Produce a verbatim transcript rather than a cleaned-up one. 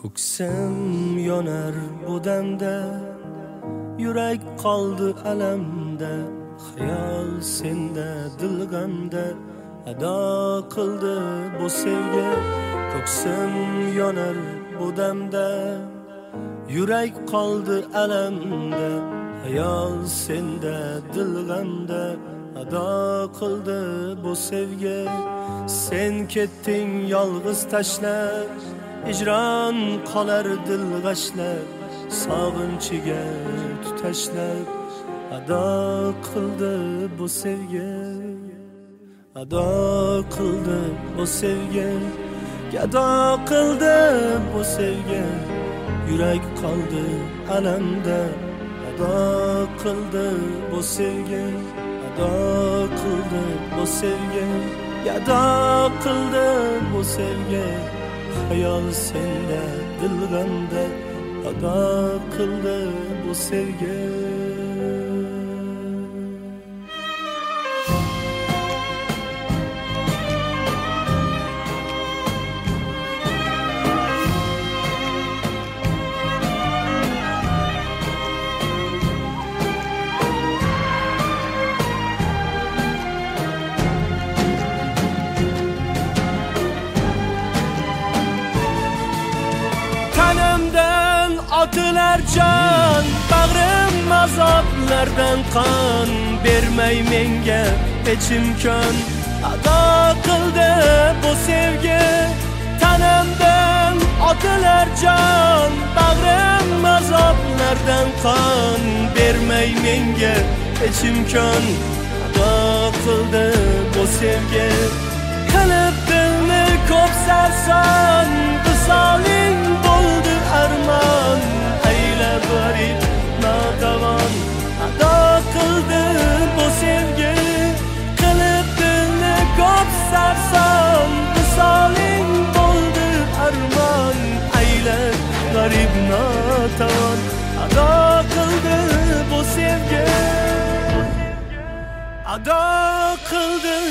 Ko'ksim yonar bu damda, yurak qoldi alamda, xayol senda, dil g'amda, ado qildi bu sevgi. Ko'ksim yonar bu damda, yurak qoldi alamda, xayol senda, dil g'amda, ado qildi bu sevgi. Sen ketding yolg'iz tashlab, hijron qolar dil g'ashlab, sog'inchiga tutashlab, ado qildi bu sevgi. Ado qildi bu sevgi, ado qildi bu sevgi. Yurak qoldi alamda, ado qildi bu sevgi. Ado qildi bu sevgi, ado qildi bu sevgi. Xayol senda, dil g'amda, ado qildi bu sevgi. Otilar can, bag'rim azoblardan qon, bermay menga hech imkon. Ado qildi bu sevgi, tanamdan otilar can, bag'rim azoblardan qon, bermay menga hech imkon. Ado qildi bu sevgi, qilib dilni ko'p sarson, visoling bo'ldi armon. G'arib notavon, ado qildi bu sevgi, qilib dilni ko'p sarson, visoling bo'ldi armon. Aylab g'arib notavon, ado qildi bu sevgi, ado qildi